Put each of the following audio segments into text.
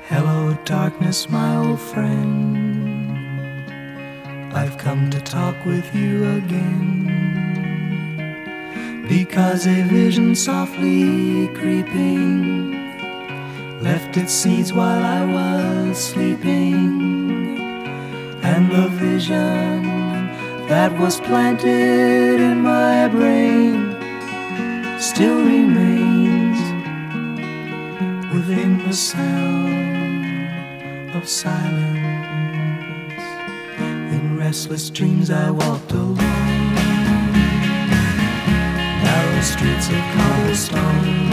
Hello, darkness, my old friend. I've come to talk with you again, because a vision softly creeping left its seeds while I was sleeping, and the vision that was planted in my brain still remains within the sound of silence. In restless dreams I walked alone, narrow streets of cobblestone,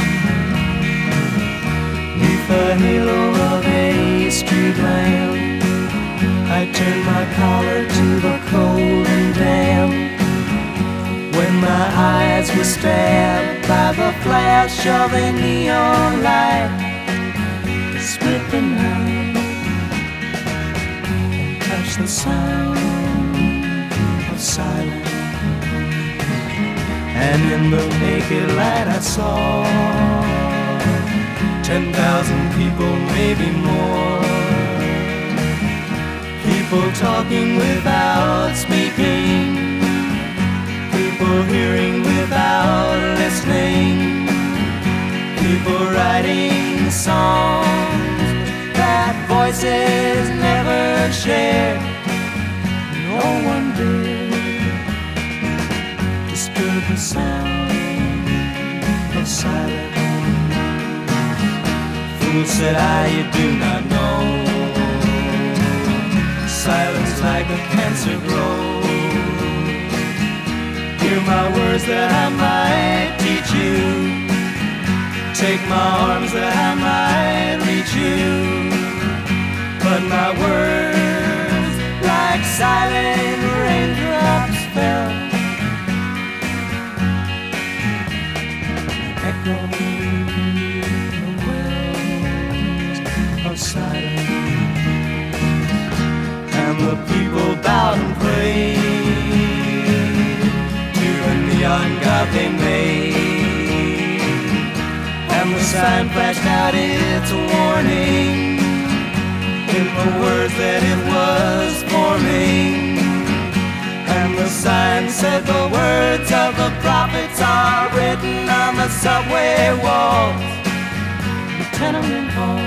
neath the halo of a street lamp. I turned my collar to the cold and damp, when my eyes were stabbed by the flash of a neon light that split the night and touched the sound of silence. And in the naked light I saw 10,000 people, maybe more, people talking without speaking, people hearing without listening, people writing songs that voices never share. No one dare disturb the sound of silence. Fool, said I, you do not know, silence like a cancer grows. Hear my words that I might teach you, take my arms that I might reach you, but my words like silent raindrops fell, echoing the wells of silence. And the people bowed and prayed to the neon god they made, and the sign flashed out its warning in the words that it was forming. And the sign said the words of the prophets are written on the subway walls, the tenement halls,